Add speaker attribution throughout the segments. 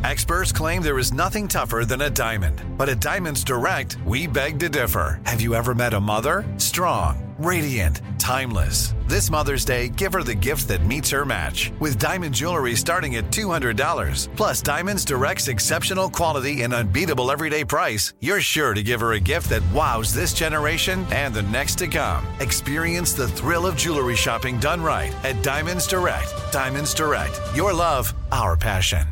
Speaker 1: Experts claim there is nothing tougher than a diamond. But at Diamonds Direct, we beg to differ. Have you ever met a mother? Strong, radiant, timeless. This Mother's Day, give her the gift that meets her match. With diamond jewelry starting at $200. Plus Diamonds Direct's exceptional quality and unbeatable everyday price, you're sure to give her a gift that wows this generation and the next to come. Experience the thrill of jewelry shopping done right at Diamonds Direct. Diamonds Direct. Your love, our passion.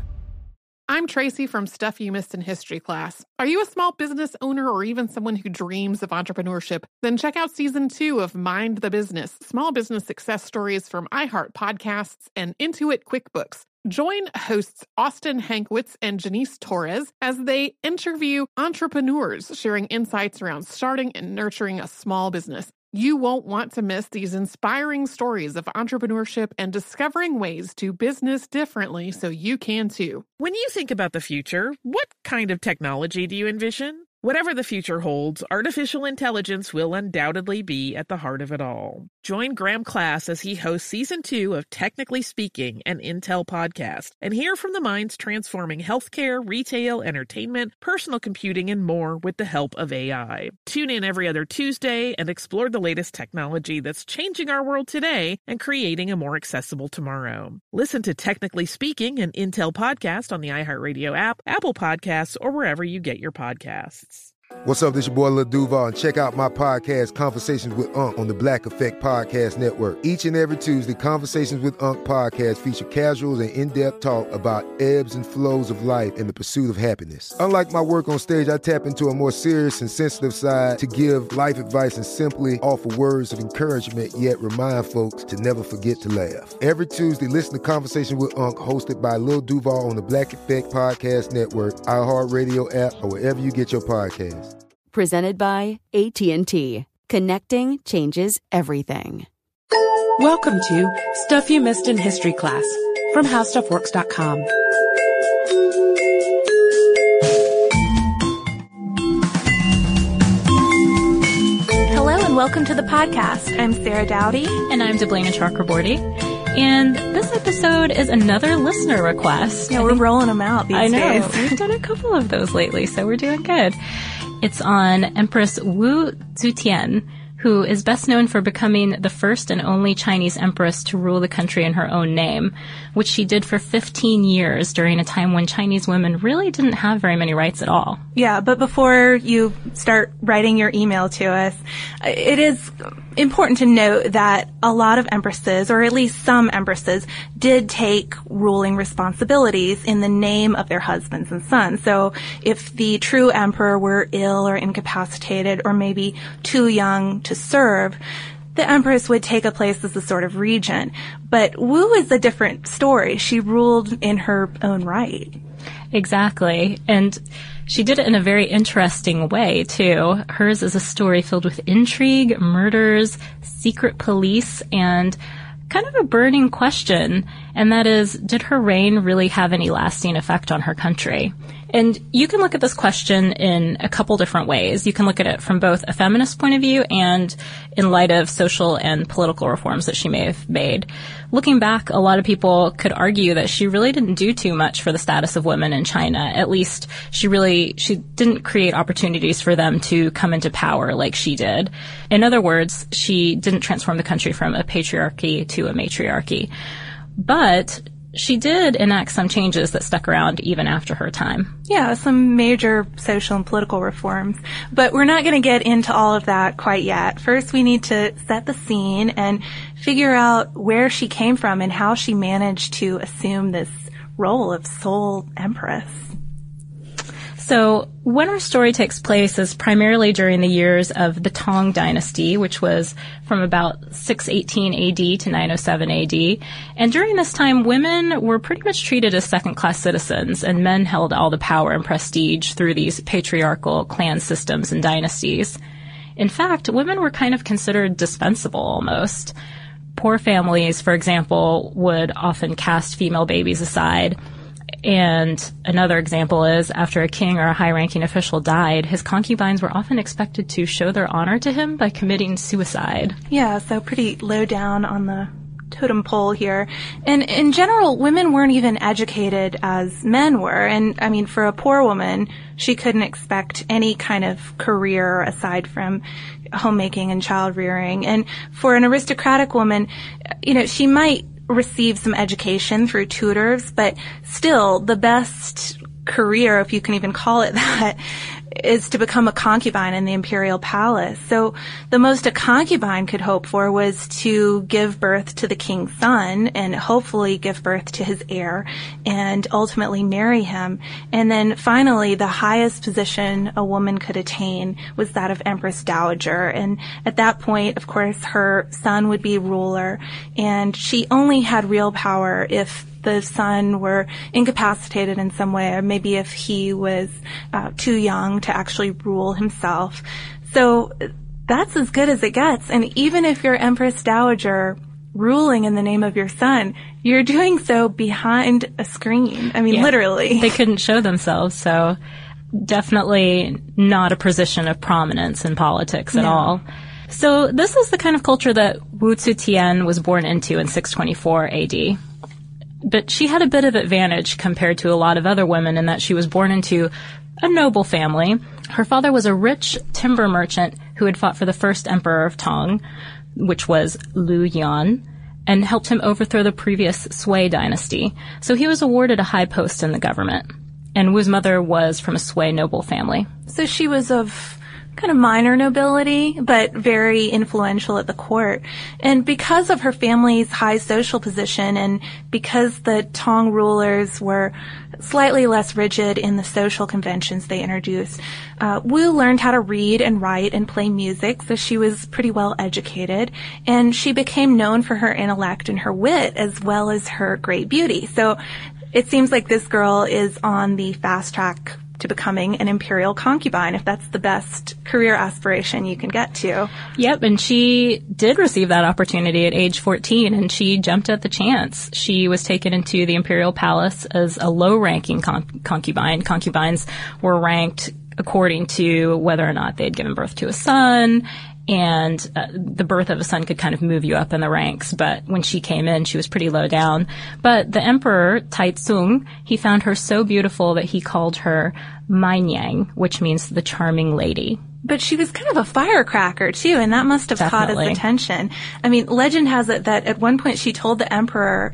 Speaker 2: I'm Tracy from Stuff You Missed in History class. Are you a small business owner or even someone who dreams of entrepreneurship? Then check out Season 2 of Mind the Business, Small Business Success Stories from iHeart Podcasts and Intuit QuickBooks. Join hosts Austin Hankwitz and Janice Torres as they interview entrepreneurs sharing insights around starting and nurturing a small business. You won't want to miss these inspiring stories of entrepreneurship and discovering ways to business differently so you can too.
Speaker 3: When you think about the future, what kind of technology do you envision? Whatever the future holds, artificial intelligence will undoubtedly be at the heart of it all. Join Graham Class as he hosts Season 2 of Technically Speaking, an Intel podcast, and hear from the minds transforming healthcare, retail, entertainment, personal computing, and more with the help of AI. Tune in every other Tuesday and explore the latest technology that's changing our world today and creating a more accessible tomorrow. Listen to Technically Speaking, an Intel podcast on the iHeartRadio app, Apple Podcasts, or wherever you get your podcasts.
Speaker 4: What's up, this your boy Lil Duval, and check out my podcast, Conversations with Unc, on the Black Effect Podcast Network. Each and every Tuesday, Conversations with Unc podcast feature casuals and in-depth talk about ebbs and flows of life and the pursuit of happiness. Unlike my work on stage, I tap into a more serious and sensitive side to give life advice and simply offer words of encouragement, yet remind folks to never forget to laugh. Every Tuesday, listen to Conversations with Unc, hosted by Lil Duval on the Black Effect Podcast Network, iHeartRadio app, or wherever you get your podcasts.
Speaker 5: Presented by AT&T. Connecting changes everything.
Speaker 6: Welcome to Stuff You Missed in History class from HowStuffWorks.com.
Speaker 7: Hello and welcome to the podcast. I'm Sarah Dowdy.
Speaker 8: And I'm Deblina Chakraborty. And this episode is another listener request.
Speaker 7: Yeah, we're rolling them out these days.
Speaker 8: We've done a couple of those lately, so we're doing good. It's on Empress Wu Zetian, who is best known for becoming the first and only Chinese empress to rule the country in her own name, which she did for 15 years during a time when Chinese women really didn't have very many rights at all.
Speaker 7: Yeah, but before you start writing your email to us, it is important to note that a lot of empresses, or at least some empresses, did take ruling responsibilities in the name of their husbands and sons. So if the true emperor were ill or incapacitated or maybe too young to serve, the empress would take a place as a sort of regent. But Wu is a different story. She ruled in her own right.
Speaker 8: Exactly. And she did it in a very interesting way, too. Hers is a story filled with intrigue, murders, secret police, and kind of a burning question, and that is, did her reign really have any lasting effect on her country? And you can look at this question in a couple different ways. You can look at it from both a feminist point of view and in light of social and political reforms that she may have made. Looking back, a lot of people could argue that she really didn't do too much for the status of women in China. At least she didn't create opportunities for them to come into power like she did. In other words, she didn't transform the country from a patriarchy to a matriarchy. But she did enact some changes that stuck around even after her time.
Speaker 7: Yeah, some major social and political reforms. But we're not going to get into all of that quite yet. First, we need to set the scene and figure out where she came from and how she managed to assume this role of sole empress.
Speaker 8: So when our story takes place is primarily during the years of the Tang Dynasty, which was from about 618 AD to 907 AD. And during this time, women were pretty much treated as second-class citizens, and men held all the power and prestige through these patriarchal clan systems and dynasties. In fact, women were kind of considered dispensable almost. Poor families, for example, would often cast female babies aside. And another example is, after a king or a high-ranking official died, his concubines were often expected to show their honor to him by committing suicide.
Speaker 7: Yeah, so pretty low down on the totem pole here. And in general, women weren't even educated as men were. And I mean, for a poor woman, she couldn't expect any kind of career aside from homemaking and child rearing. And for an aristocratic woman, you know, she might receive some education through tutors, but still the best career, if you can even call it that, is to become a concubine in the imperial palace. So the most a concubine could hope for was to give birth to the king's son and hopefully give birth to his heir and ultimately marry him. And then finally, the highest position a woman could attain was that of Empress Dowager. And at that point, of course, her son would be ruler, and she only had real power if the son were incapacitated in some way, or maybe if he was too young to actually rule himself. So that's as good as it gets. And even if you're Empress Dowager ruling in the name of your son, you're doing so behind a screen. I mean, literally.
Speaker 8: They couldn't show themselves, so definitely not a position of prominence in politics at all. So this is the kind of culture that Wu Zetian was born into in 624 AD. But she had a bit of advantage compared to a lot of other women in that she was born into a noble family. Her father was a rich timber merchant who had fought for the first emperor of Tang, which was Lu Yan, and helped him overthrow the previous Sui dynasty. So he was awarded a high post in the government. And Wu's mother was from a Sui noble family.
Speaker 7: So she was of kind of minor nobility, but very influential at the court. And because of her family's high social position and because the Tang rulers were slightly less rigid in the social conventions they introduced, Wu learned how to read and write and play music, so she was pretty well educated. And she became known for her intellect and her wit as well as her great beauty. So it seems like this girl is on the fast track to becoming an imperial concubine, if that's the best career aspiration you can get to.
Speaker 8: Yep, and she did receive that opportunity at age 14, and she jumped at the chance. She was taken into the imperial palace as a low-ranking concubine. Concubines were ranked according to whether or not they had given birth to a son, and the birth of a son could kind of move you up in the ranks. But when she came in, she was pretty low down. But the emperor, Taizong, he found her so beautiful that he called her Mainyang, which means the charming lady.
Speaker 7: But she was kind of a firecracker, too, and that must have caught his attention. I mean, legend has it that at one point she told the emperor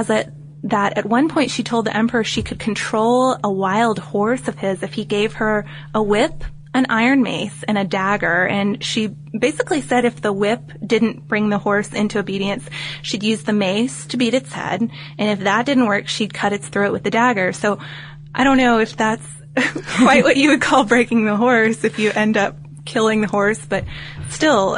Speaker 7: she could control a wild horse of his if he gave her a whip, an iron mace, and a dagger. And she basically said if the whip didn't bring the horse into obedience, she'd use the mace to beat its head. And if that didn't work, she'd cut its throat with the dagger. So I don't know if that's quite what you would call breaking the horse if you end up killing the horse, but still,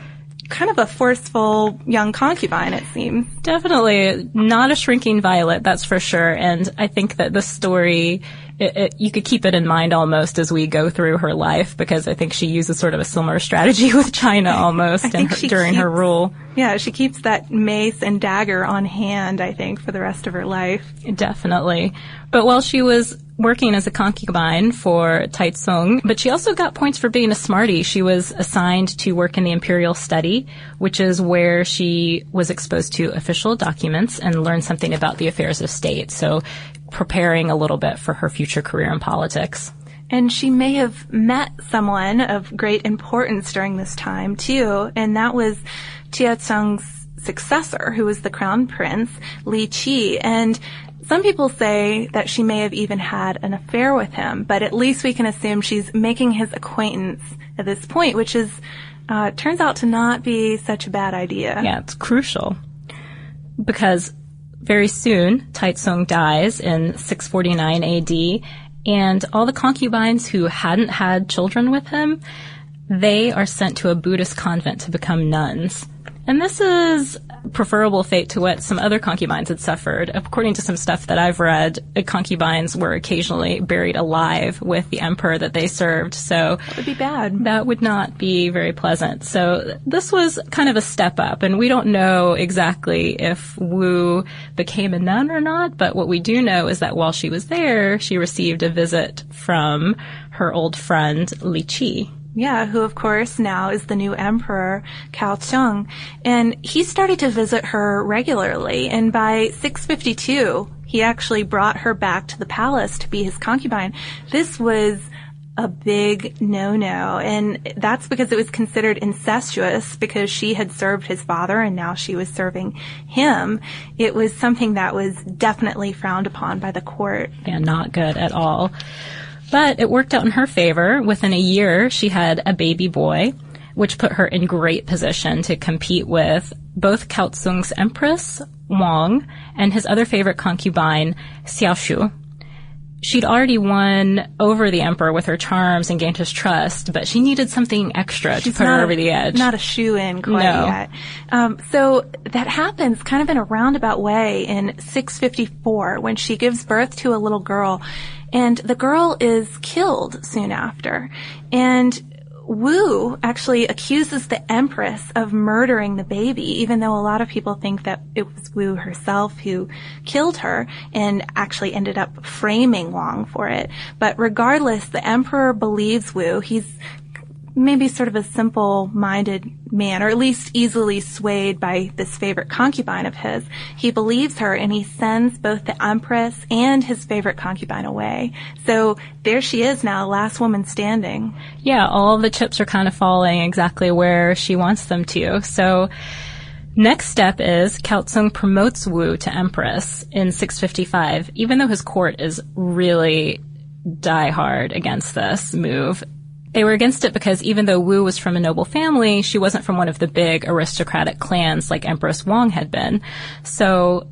Speaker 7: kind of a forceful young concubine, it seems.
Speaker 8: Definitely not a shrinking violet, that's for sure. And I think that the story, you could keep it in mind almost as we go through her life, because I think she uses sort of a similar strategy with China almost during her rule.
Speaker 7: Yeah, she keeps that mace and dagger on hand, I think, for the rest of her life.
Speaker 8: Definitely. But while she was working as a concubine for Taizong, but she also got points for being a smarty. She was assigned to work in the imperial study, which is where she was exposed to official documents and learned something about the affairs of state. So preparing a little bit for her future career in politics.
Speaker 7: And she may have met someone of great importance during this time, too, and that was Taizong's successor, who was the crown prince, Li Qi. And some people say that she may have even had an affair with him, but at least we can assume she's making his acquaintance at this point, which is turns out to not be such a bad idea.
Speaker 8: Yeah, it's crucial. Because very soon, Taizong dies in 649 AD, and all the concubines who hadn't had children with him, they are sent to a Buddhist convent to become nuns. And this is preferable fate to what some other concubines had suffered. According to some stuff that I've read, concubines were occasionally buried alive with the emperor that they served. So
Speaker 7: that would be bad.
Speaker 8: That would not be very pleasant. So this was kind of a step up. And we don't know exactly if Wu became a nun or not, but what we do know is that while she was there, she received a visit from her old friend Li Qi.
Speaker 7: Yeah, who of course now is the new emperor, Cao Zong. And he started to visit her regularly, and by 652, he actually brought her back to the palace to be his concubine. This was a big no-no, and that's because it was considered incestuous because she had served his father and now she was serving him. It was something that was definitely frowned upon by the court.
Speaker 8: Yeah, not good at all. But it worked out in her favor. Within a year, she had a baby boy, which put her in great position to compete with both Cao Zong's empress, Wang, and his other favorite concubine, Xiaoshu. She'd already won over the emperor with her charms and gained his trust, but she needed something extra to put her over the edge.
Speaker 7: Not a shoo-in quite yet. So that happens kind of in a roundabout way in 654 when she gives birth to a little girl, and the girl is killed soon after. And Wu actually accuses the empress of murdering the baby, even though a lot of people think that it was Wu herself who killed her and actually ended up framing Wang for it. But regardless, the emperor believes Wu. He's maybe sort of a simple-minded man, or at least easily swayed by this favorite concubine of his. He believes her, and he sends both the empress and his favorite concubine away. So there she is now, last woman standing.
Speaker 8: Yeah, all the chips are kind of falling exactly where she wants them to. So next step is Cao Zong promotes Wu to empress in 655, even though his court is really diehard against this move. They were against it because even though Wu was from a noble family, she wasn't from one of the big aristocratic clans like Empress Wang had been. So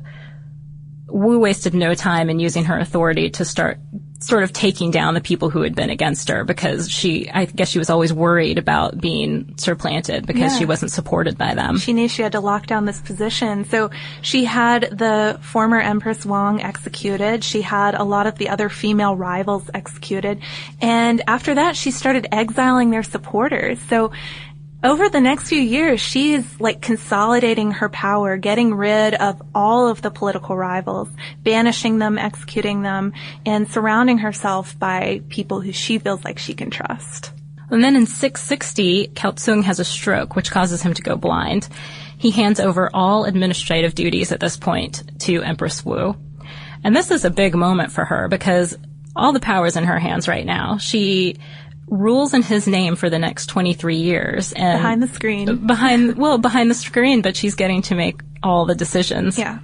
Speaker 8: Wu wasted no time in using her authority to start sort of taking down the people who had been against her, because I guess she was always worried about being supplanted because she wasn't supported by them.
Speaker 7: She knew she had to lock down this position. So she had the former Empress Wang executed. She had a lot of the other female rivals executed. And after that, she started exiling their supporters. So over the next few years, she is like consolidating her power, getting rid of all of the political rivals, banishing them, executing them, and surrounding herself by people who she feels like she can trust.
Speaker 8: And then in 660, Cao Zong has a stroke, which causes him to go blind. He hands over all administrative duties at this point to Empress Wu. And this is a big moment for her because all the power's in her hands right now. She rules in his name for the next 23 years. And
Speaker 7: behind the screen.
Speaker 8: Behind the screen, but she's getting to make all the decisions.
Speaker 7: Yeah.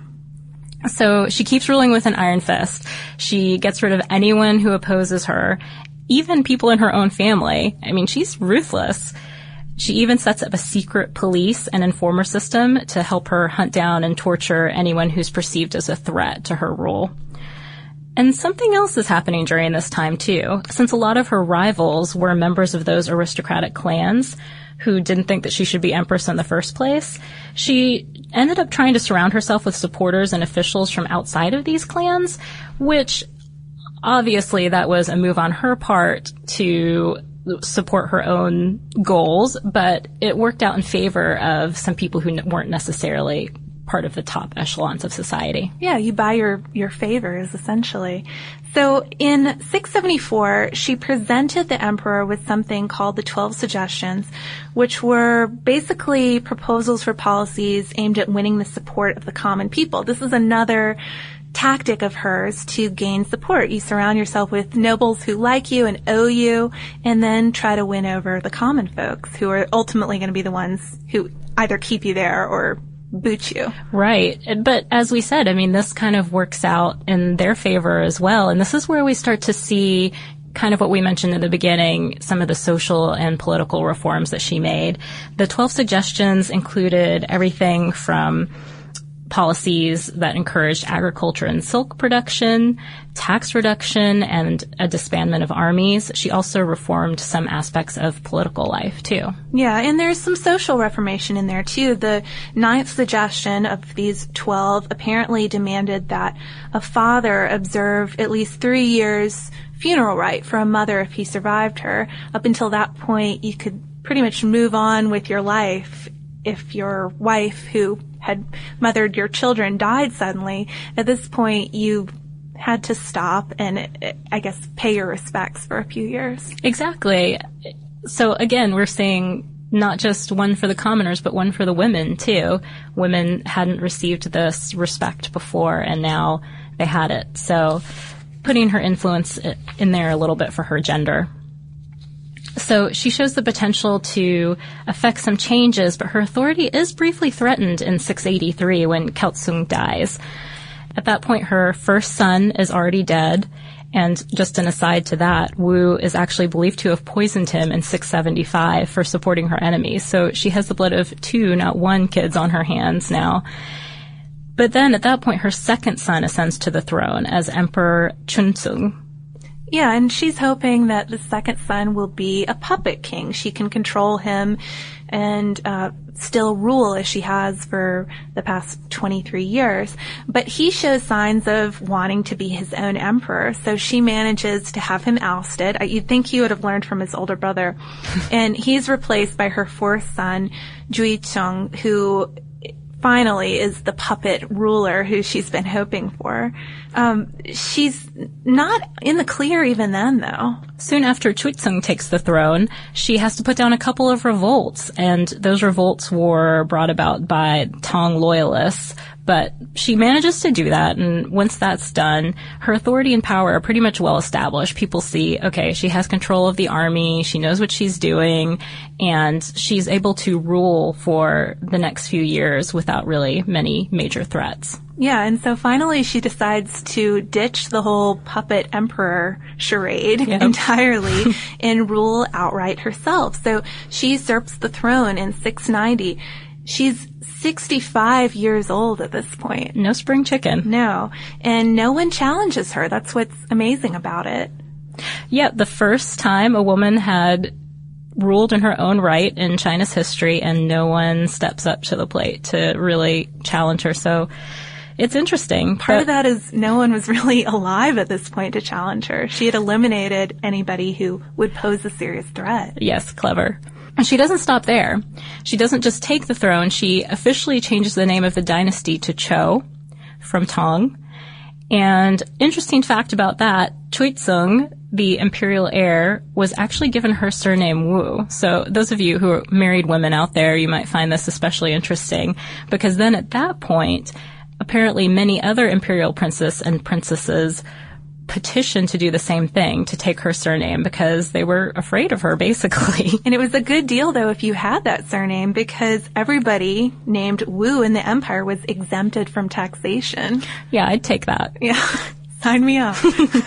Speaker 8: So she keeps ruling with an iron fist. She gets rid of anyone who opposes her, even people in her own family. I mean, she's ruthless. She even sets up a secret police and informer system to help her hunt down and torture anyone who's perceived as a threat to her rule. And something else is happening during this time, too. Since a lot of her rivals were members of those aristocratic clans who didn't think that she should be empress in the first place, she ended up trying to surround herself with supporters and officials from outside of these clans, which obviously that was a move on her part to support her own goals, but it worked out in favor of some people who weren't necessarily part of the top echelons of society.
Speaker 7: Yeah, you buy your favors, essentially. So in 674, she presented the emperor with something called the 12 Suggestions, which were basically proposals for policies aimed at winning the support of the common people. This is another tactic of hers to gain support. You surround yourself with nobles who like you and owe you, and then try to win over the common folks who are ultimately going to be the ones who either keep you there or boot you.
Speaker 8: Right. But as we said, I mean, this kind of works out in their favor as well. And this is where we start to see kind of what we mentioned in the beginning, some of the social and political reforms that she made. The 12 Suggestions included everything from policies that encouraged agriculture and silk production, tax reduction, and a disbandment of armies. She also reformed some aspects of political life, too.
Speaker 7: Yeah, and there's some social reformation in there, too. The 9th suggestion of these 12 apparently demanded that a father observe at least 3 years funeral rite for a mother if he survived her. Up until that point, you could pretty much move on with your life if your wife, who had mothered your children, died suddenly. At this point, you had to stop and, I guess, pay your respects for a few years.
Speaker 8: Exactly. So again, we're seeing not just one for the commoners, but one for the women, too. Women hadn't received this respect before, and now they had it. So putting her influence in there a little bit for her gender. So she shows the potential to affect some changes, but her authority is briefly threatened in 683 when Kelsung dies. At that point, her first son is already dead. And just an aside to that, Wu is actually believed to have poisoned him in 675 for supporting her enemies. So she has the blood of 2, not 1 kids on her hands now. But then at that point, her second son ascends to the throne as Emperor Chunzung.
Speaker 7: Yeah, and she's hoping that the second son will be a puppet king. She can control him and still rule as she has for the past 23 years. But he shows signs of wanting to be his own emperor, so she manages to have him ousted. You'd think he would have learned from his older brother. And he's replaced by her fourth son, Juicheng, who finally is the puppet ruler who she's been hoping for. She's not in the clear even then, though.
Speaker 8: Soon after Chuizeng takes the throne, she has to put down a couple of revolts, and those revolts were brought about by Tang loyalists. But she manages to do that, and once that's done, her authority and power are pretty much well established. People see, okay, she has control of the army, she knows what she's doing, and she's able to rule for the next few years without really many major threats.
Speaker 7: Yeah, and so finally she decides to ditch the whole puppet emperor charade entirely and rule outright herself. So she usurps the throne in 690. She's 65 years old at this point.
Speaker 8: No spring chicken.
Speaker 7: No. And no one challenges her. That's what's amazing about it.
Speaker 8: Yeah, the first time a woman had ruled in her own right in China's history, and no one steps up to the plate to really challenge her. So it's interesting.
Speaker 7: Part of that is no one was really alive at this point to challenge her. She had eliminated anybody who would pose a serious threat.
Speaker 8: Yes, clever. And she doesn't stop there. She doesn't just take the throne. She officially changes the name of the dynasty to Zhou from Tang. And interesting fact about that, Chuizeng, the imperial heir, was actually given her surname Wu. So those of you who are married women out there, you might find this especially interesting, because then at that point, apparently many other imperial princes and princesses petitioned to do the same thing, to take her surname, because they were afraid of her, basically.
Speaker 7: And it was a good deal, though, if you had that surname, because everybody named Wu in the empire was exempted from taxation.
Speaker 8: Yeah, I'd take that.
Speaker 7: Yeah, sign me up.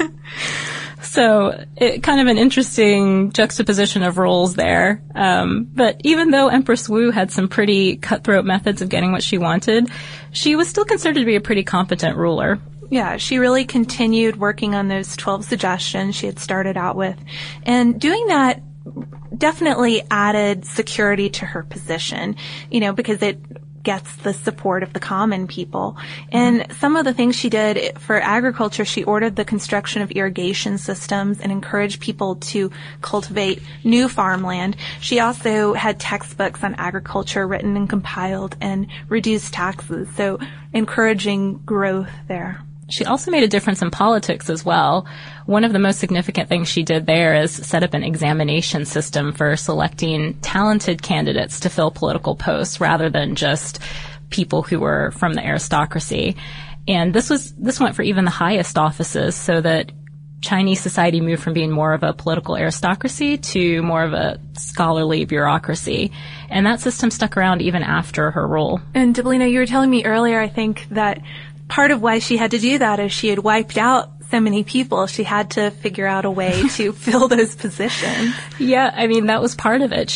Speaker 8: So, kind of an interesting juxtaposition of roles there. But even though Empress Wu had some pretty cutthroat methods of getting what she wanted, she was still considered to be a pretty competent ruler.
Speaker 7: Yeah, she really continued working on those 12 suggestions she had started out with. And doing that definitely added security to her position, because it gets the support of the common people. And some of the things she did for agriculture, she ordered the construction of irrigation systems and encouraged people to cultivate new farmland. She also had textbooks on agriculture written and compiled and reduced taxes, so encouraging growth there.
Speaker 8: She also made a difference in politics as well. One of the most significant things she did there is set up an examination system for selecting talented candidates to fill political posts rather than just people who were from the aristocracy. And this went for even the highest offices, so that Chinese society moved from being more of a political aristocracy to more of a scholarly bureaucracy. And that system stuck around even after her rule.
Speaker 7: And Deblina, you were telling me earlier, I think, that part of why she had to do that is she had wiped out so many people. She had to figure out a way to fill those positions.
Speaker 8: Yeah, I mean, that was part of it.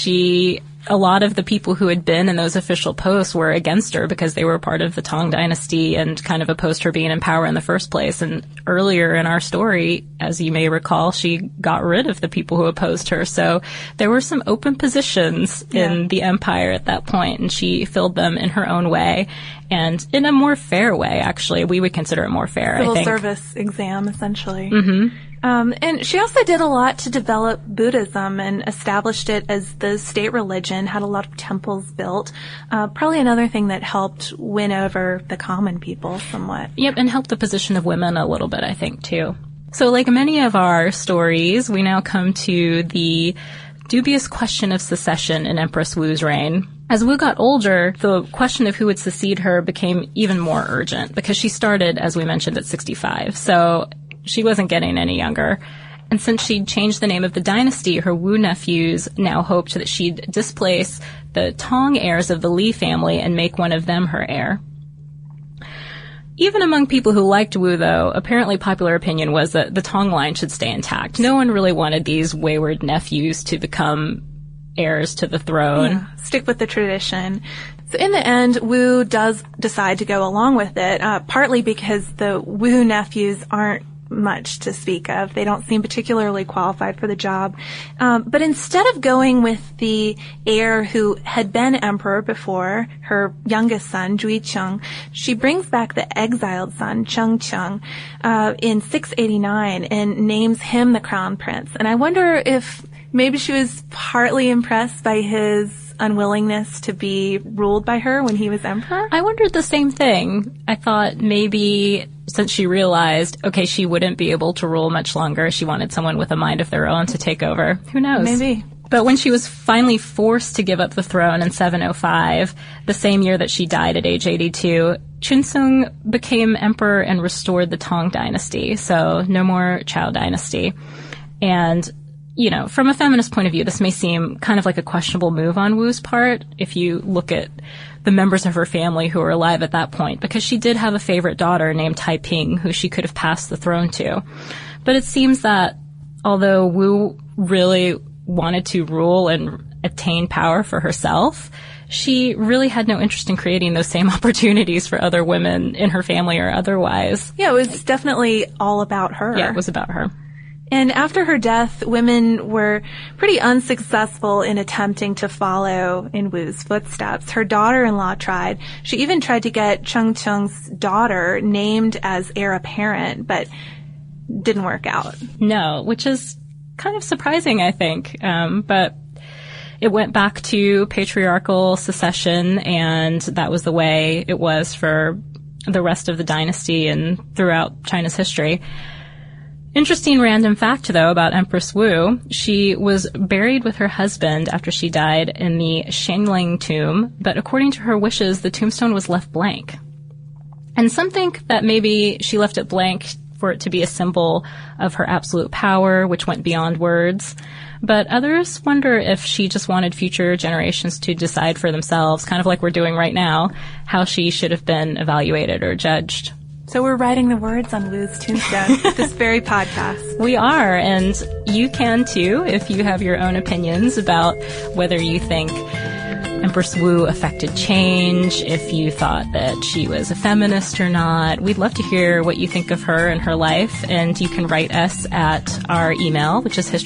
Speaker 8: A lot of the people who had been in those official posts were against her because they were part of the Tang dynasty and kind of opposed her being in power in the first place. And earlier in our story, as you may recall, she got rid of the people who opposed her. So there were some open positions in the empire at that point, and she filled them in her own way. And in a more fair way, actually. We would consider it more fair, I think.
Speaker 7: Civil service exam, essentially.
Speaker 8: Mm-hmm.
Speaker 7: And she also did a lot to develop Buddhism and established it as the state religion, had a lot of temples built. Probably another thing that helped win over the common people somewhat.
Speaker 8: Yep, and helped the position of women a little bit, I think, too. So like many of our stories, we now come to the dubious question of succession in Empress Wu's reign. As Wu got older, the question of who would succeed her became even more urgent because she started, as we mentioned, at 65. So she wasn't getting any younger. And since she'd changed the name of the dynasty, her Wu nephews now hoped that she'd displace the Tong heirs of the Li family and make one of them her heir. Even among people who liked Wu, though, apparently popular opinion was that the Tong line should stay intact. No one really wanted these wayward nephews to become heirs to the throne.
Speaker 7: Yeah, stick with the tradition. So in the end, Wu does decide to go along with it, partly because the Wu nephews aren't much to speak of. They don't seem particularly qualified for the job. But instead of going with the heir who had been emperor before, her youngest son, Jui Cheng, she brings back the exiled son, Cheng Cheng, in 689 and names him the crown prince. And I wonder if maybe she was partly impressed by his unwillingness to be ruled by her when he was emperor.
Speaker 8: I wondered the same thing. I thought maybe since she realized, okay, she wouldn't be able to rule much longer, she wanted someone with a mind of their own to take over. Who knows?
Speaker 7: Maybe.
Speaker 8: But when she was finally forced to give up the throne in 705, the same year that she died at age 82, Chunseung became emperor and restored the Tang dynasty. So no more Chao dynasty. And you know, from a feminist point of view, this may seem kind of like a questionable move on Wu's part if you look at the members of her family who were alive at that point, because she did have a favorite daughter named Taiping who she could have passed the throne to. But it seems that although Wu really wanted to rule and attain power for herself, she really had no interest in creating those same opportunities for other women in her family or otherwise.
Speaker 7: Yeah, it was definitely all about her.
Speaker 8: Yeah, it was about her.
Speaker 7: And after her death, women were pretty unsuccessful in attempting to follow in Wu's footsteps. Her daughter-in-law tried. She even tried to get Cheng Cheng's daughter named as heir apparent, but didn't work out.
Speaker 8: No, which is kind of surprising, I think. But it went back to patriarchal succession, and that was the way it was for the rest of the dynasty and throughout China's history. Interesting random fact, though, about Empress Wu. She was buried with her husband after she died in the Shangling tomb, but according to her wishes, the tombstone was left blank. And some think that maybe she left it blank for it to be a symbol of her absolute power, which went beyond words. But others wonder if she just wanted future generations to decide for themselves, kind of like we're doing right now, how she should have been evaluated or judged.
Speaker 7: So we're writing the words on Wu's tombstone this very podcast.
Speaker 8: We are, and you can too if you have your own opinions about whether you think Empress Wu affected change, if you thought that she was a feminist or not. We'd love to hear what you think of her and her life, and you can write us at our email, which is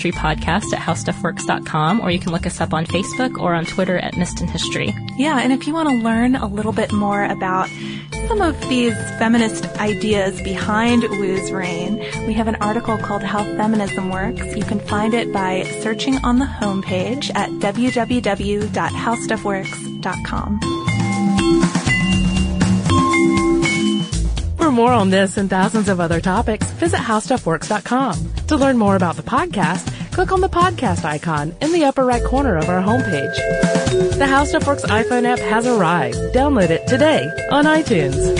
Speaker 8: historypodcast@howstuffworks.com, or you can look us up on Facebook or on Twitter at Niston History.
Speaker 7: Yeah, and if you want to learn a little bit more about some of these feminist ideas behind Wu's reign, we have an article called How Feminism Works. You can find it by searching on the homepage at www.howstuffworks.com.
Speaker 6: For more on this and thousands of other topics, visit howstuffworks.com. To learn more about the podcast, click on the podcast icon in the upper right corner of our homepage. The How Stuff Works iPhone app has arrived. Download it today on iTunes.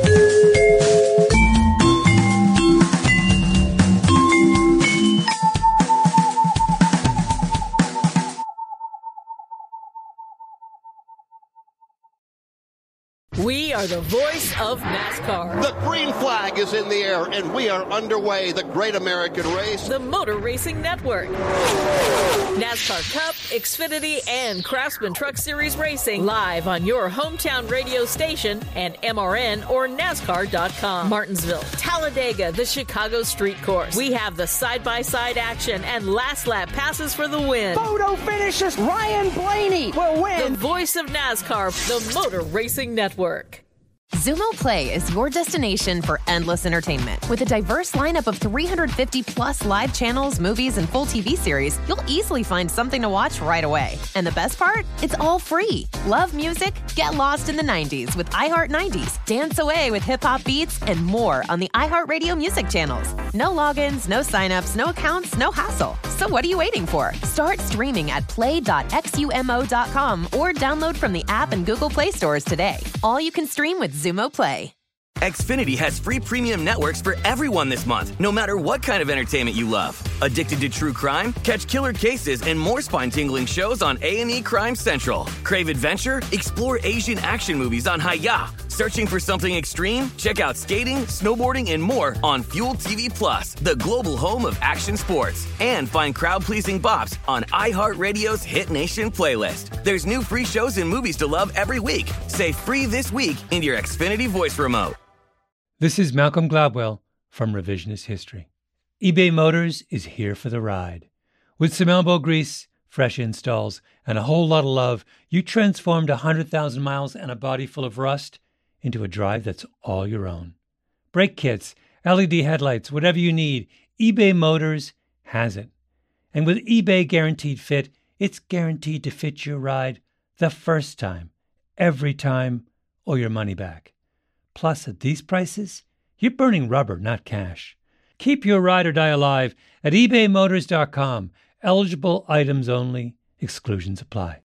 Speaker 9: We are the voice of NASCAR.
Speaker 10: The green flag is in the air, and we are underway. The Great American Race.
Speaker 9: The Motor Racing Network. NASCAR Cup, Xfinity, and Craftsman Truck Series Racing live on your hometown radio station and MRN or NASCAR.com. Martinsville, Talladega, the Chicago Street Course. We have the side-by-side action and last lap passes for the win.
Speaker 11: Photo finishes. Ryan Blaney will win.
Speaker 9: The voice of NASCAR, the Motor Racing Network.
Speaker 12: Xumo Play is your destination for endless entertainment. With a diverse lineup of 350-plus live channels, movies, and full TV series, you'll easily find something to watch right away. And the best part? It's all free. Love music? Get lost in the 90s with iHeart 90s. Dance away with hip-hop beats and more on the iHeartRadio music channels. No logins, no signups, no accounts, no hassle. So what are you waiting for? Start streaming at play.xumo.com or download from the app and Google Play stores today. All you can stream with Xumo Play.
Speaker 13: Xfinity has free premium networks for everyone this month, no matter what kind of entertainment you love. Addicted to true crime? Catch killer cases and more spine-tingling shows on A&E Crime Central. Crave adventure? Explore Asian action movies on Hi-YAH. Searching for something extreme? Check out skating, snowboarding, and more on Fuel TV Plus, the global home of action sports. And find crowd-pleasing bops on iHeartRadio's Hit Nation playlist. There's new free shows and movies to love every week. Say free this week in your Xfinity voice remote.
Speaker 14: This is Malcolm Gladwell from Revisionist History. eBay Motors is here for the ride. With some elbow grease, fresh installs, and a whole lot of love, you transformed 100,000 miles and a body full of rust into a drive that's all your own. Brake kits, LED headlights, whatever you need, eBay Motors has it. And with eBay Guaranteed Fit, it's guaranteed to fit your ride the first time, every time, or your money back. Plus, at these prices, you're burning rubber, not cash. Keep your ride or die alive at ebaymotors.com. Eligible items only. Exclusions apply.